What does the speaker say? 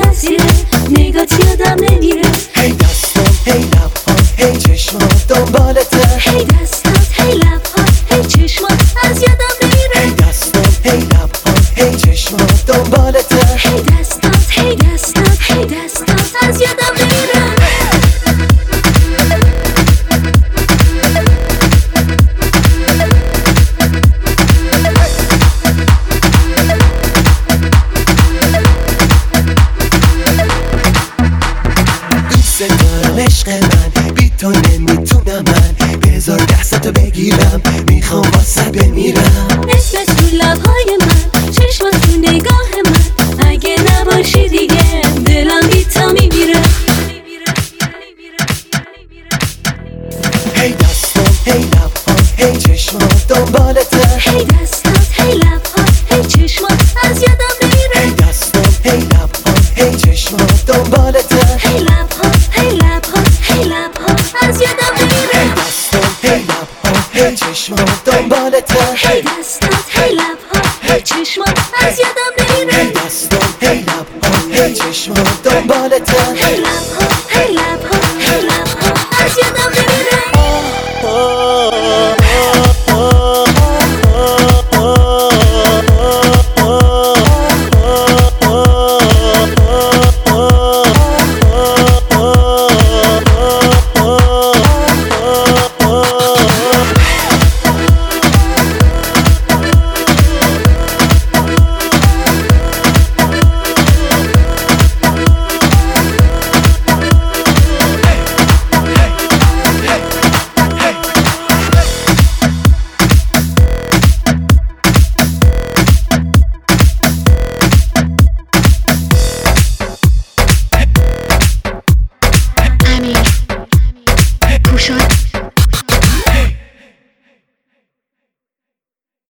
تاثیره، نگات یادم نمیره. هی دستم هی لبهات هی چشمات دنبالته، هی دستات هی لبهات هی چشمات از یادم نمیره. هی دستم هی لبهات هی چشمات دنبالته، هی دستات هی دستات هی دستات از یادم نمیره. دوست دارم عشق من، بی تو نمیتونم من، بذار دستتو بگیرم میخوام واسه بمیرم. اسمت تو لبهای من، چشمات تو نگاه من، اگه نباشی دیگه دلم بی تو میمیره. هی دستم هی لبهات هی چشمات دنبالته، هی دستات هی لبهات هی چشمات از یادم نمیره. هی دستم هی لبهات هی چشمات دنبالته، هی لبهات هی لبهات هی لبهات از یادم نمیره. هی دستم هی لبهات هی چشمات دنبالته، هی دستات هی لبهات هی چشمات از یادم نمیره. هی دستم هی لبهات هی چشمات دنبالته، هی لبهات هی لبهات هی لبهات از یادم نمیره. امیر پوشان